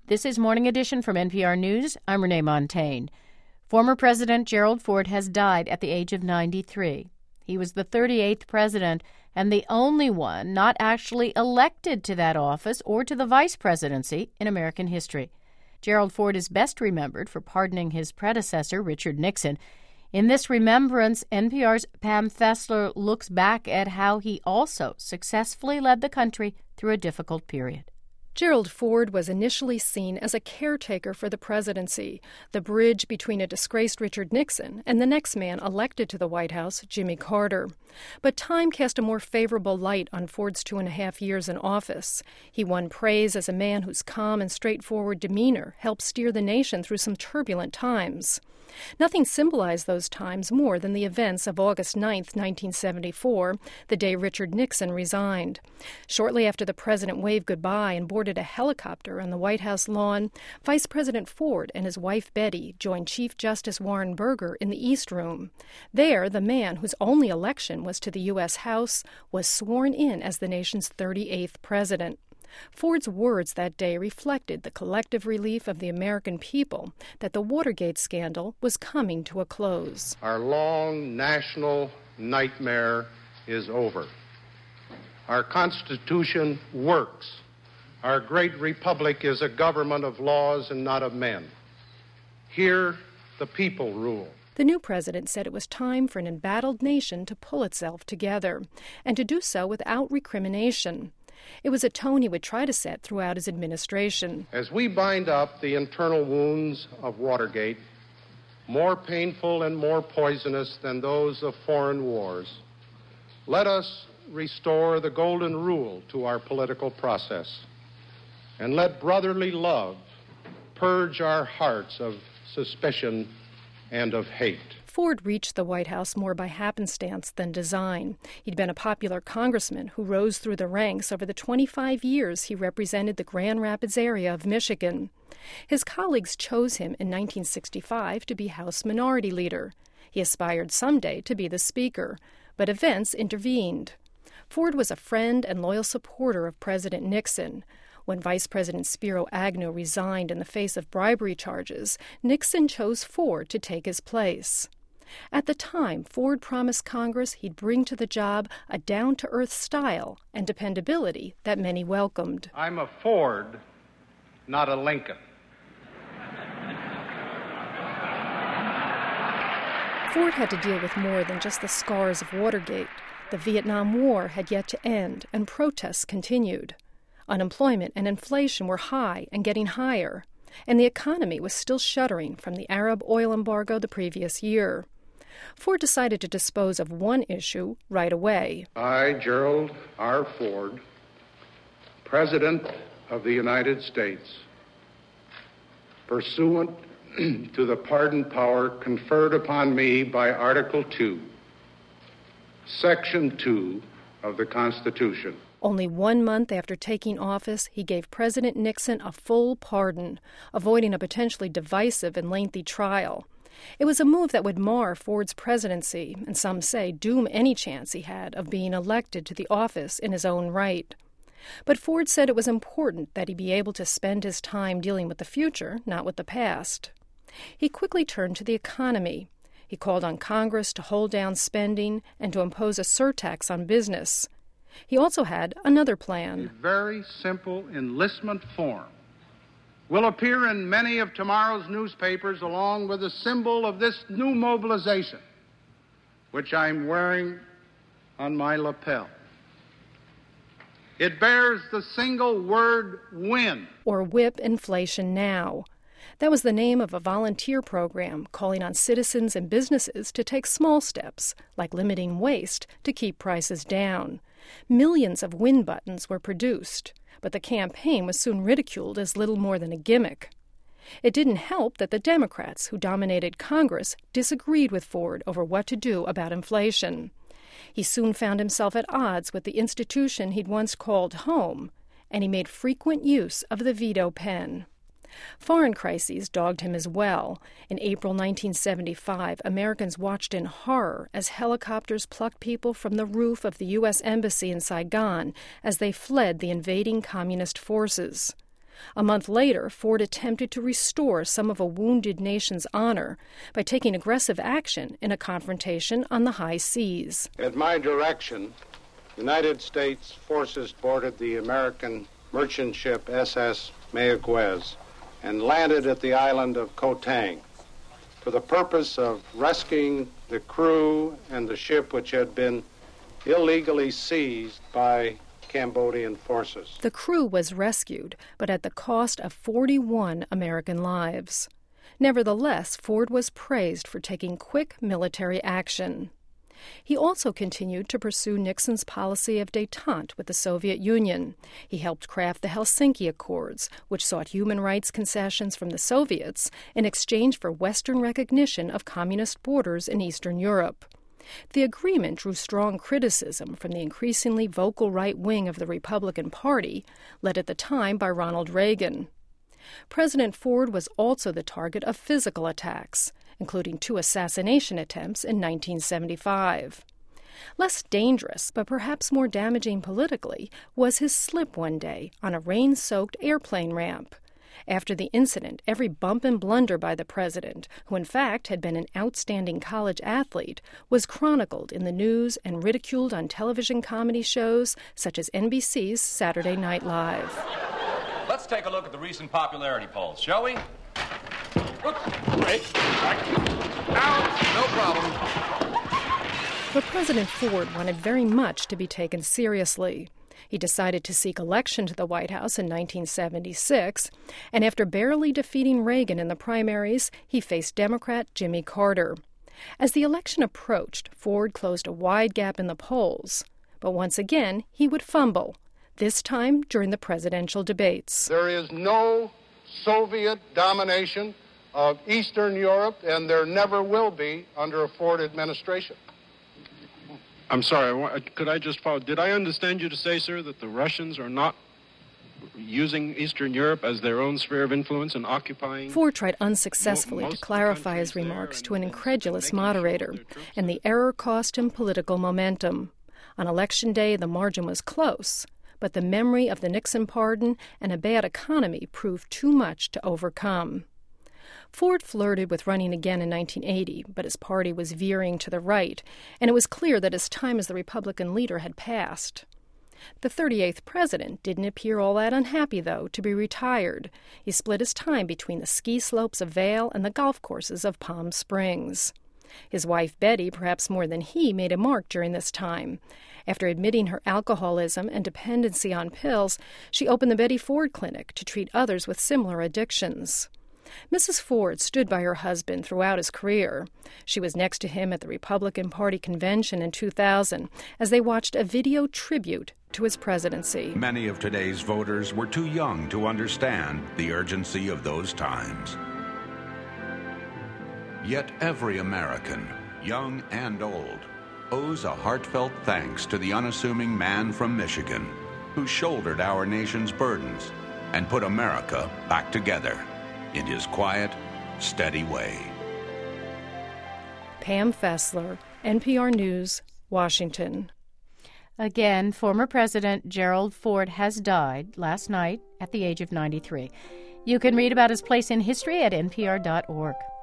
This is Morning Edition from NPR News. I'm Renee Montaigne. Former President Gerald Ford has died at the age of 93. He was the 38th president and the only one not actually elected to that office or to the vice presidency in American history. Gerald Ford is best remembered for pardoning his predecessor, Richard Nixon. In this remembrance, NPR's Pam Fessler looks back at how he also successfully led the country through a difficult period. Gerald Ford was initially seen as a caretaker for the presidency, the bridge between a disgraced Richard Nixon and the next man elected to the White House, Jimmy Carter. But time cast a more favorable light on Ford's 2.5 years in office. He won praise as a man whose calm and straightforward demeanor helped steer the nation through some turbulent times. Nothing symbolized those times more than the events of August 9, 1974, the day Richard Nixon resigned. Shortly after the president waved goodbye and boarded a helicopter on the White House lawn, Vice President Ford and his wife Betty joined Chief Justice Warren Burger in the East Room. There, the man whose only election was to the U.S. House was sworn in as the nation's 38th president. Ford's words that day reflected the collective relief of the American people that the Watergate scandal was coming to a close. Our long national nightmare is over. Our Constitution works. Our great republic is a government of laws and not of men. Here, the people rule. The new president said it was time for an embattled nation to pull itself together, and to do so without recrimination. It was a tone he would try to set throughout his administration. As we bind up the internal wounds of Watergate, more painful and more poisonous than those of foreign wars, let us restore the golden rule to our political process, and let brotherly love purge our hearts of suspicion and of hate. Ford reached the White House more by happenstance than design. He'd been a popular congressman who rose through the ranks over the 25 years he represented the Grand Rapids area of Michigan. His colleagues chose him in 1965 to be House Minority Leader. He aspired someday to be the Speaker, but events intervened. Ford was a friend and loyal supporter of President Nixon. When Vice President Spiro Agnew resigned in the face of bribery charges, Nixon chose Ford to take his place. At the time, Ford promised Congress he'd bring to the job a down-to-earth style and dependability that many welcomed. I'm a Ford, not a Lincoln. Ford had to deal with more than just the scars of Watergate. The Vietnam War had yet to end, and protests continued. Unemployment and inflation were high and getting higher, and the economy was still shuddering from the Arab oil embargo the previous year. Ford decided to dispose of one issue right away. I, Gerald R. Ford, President of the United States, pursuant to the pardon power conferred upon me by Article 2, Section 2 of the Constitution. Only 1 month after taking office, he gave President Nixon a full pardon, avoiding a potentially divisive and lengthy trial. It was a move that would mar Ford's presidency, and some say doom any chance he had of being elected to the office in his own right. But Ford said it was important that he be able to spend his time dealing with the future, not with the past. He quickly turned to the economy. He called on Congress to hold down spending and to impose a surtax on business. He also had another plan. A very simple enlistment form will appear in many of tomorrow's newspapers along with the symbol of this new mobilization, which I'm wearing on my lapel. It bears the single word win. Or Whip Inflation Now. That was the name of a volunteer program calling on citizens and businesses to take small steps, like limiting waste, to keep prices down. Millions of win buttons were produced, but the campaign was soon ridiculed as little more than a gimmick. It didn't help that the Democrats, who dominated Congress, disagreed with Ford over what to do about inflation. He soon found himself at odds with the institution he'd once called home, and he made frequent use of the veto pen. Foreign crises dogged him as well. In April 1975, Americans watched in horror as helicopters plucked people from the roof of the U.S. Embassy in Saigon as they fled the invading communist forces. A month later, Ford attempted to restore some of a wounded nation's honor by taking aggressive action in a confrontation on the high seas. At my direction, United States forces boarded the American merchant ship SS Mayaguez and landed at the island of Koh Tang for the purpose of rescuing the crew and the ship which had been illegally seized by Cambodian forces. The crew was rescued, but at the cost of 41 American lives. Nevertheless, Ford was praised for taking quick military action. He also continued to pursue Nixon's policy of détente with the Soviet Union. He helped craft the Helsinki Accords, which sought human rights concessions from the Soviets in exchange for Western recognition of communist borders in Eastern Europe. The agreement drew strong criticism from the increasingly vocal right wing of the Republican Party, led at the time by Ronald Reagan. President Ford was also the target of physical attacks, including 2 assassination attempts in 1975. Less dangerous, but perhaps more damaging politically, was his slip one day on a rain-soaked airplane ramp. After the incident, every bump and blunder by the president, who in fact had been an outstanding college athlete, was chronicled in the news and ridiculed on television comedy shows such as NBC's Saturday Night Live. Let's take a look at the recent popularity polls, shall we? Right. Now, no problem. But President Ford wanted very much to be taken seriously. He decided to seek election to the White House in 1976, and after barely defeating Reagan in the primaries, he faced Democrat Jimmy Carter. As the election approached, Ford closed a wide gap in the polls. But once again, he would fumble, this time during the presidential debates. There is no Soviet domination of Eastern Europe, and there never will be under a Ford administration. I'm sorry, could I just follow? Did I understand you to say, sir, that the Russians are not using Eastern Europe as their own sphere of influence and occupying? Ford tried unsuccessfully to clarify his remarks to an incredulous moderator, and the error cost him political momentum. On Election Day, the margin was close, but the memory of the Nixon pardon and a bad economy proved too much to overcome. Ford flirted with running again in 1980, but his party was veering to the right, and it was clear that his time as the Republican leader had passed. The 38th president didn't appear all that unhappy, though, to be retired. He split his time between the ski slopes of Vail and the golf courses of Palm Springs. His wife, Betty, perhaps more than he, made a mark during this time. After admitting her alcoholism and dependency on pills, she opened the Betty Ford Clinic to treat others with similar addictions. Mrs. Ford stood by her husband throughout his career. She was next to him at the Republican Party convention in 2000 as they watched a video tribute to his presidency. Many of today's voters were too young to understand the urgency of those times. Yet every American, young and old, owes a heartfelt thanks to the unassuming man from Michigan who shouldered our nation's burdens and put America back together in his quiet, steady way. Pam Fessler, NPR News, Washington. Again, former President Gerald Ford has died last night at the age of 93. You can read about his place in history at npr.org.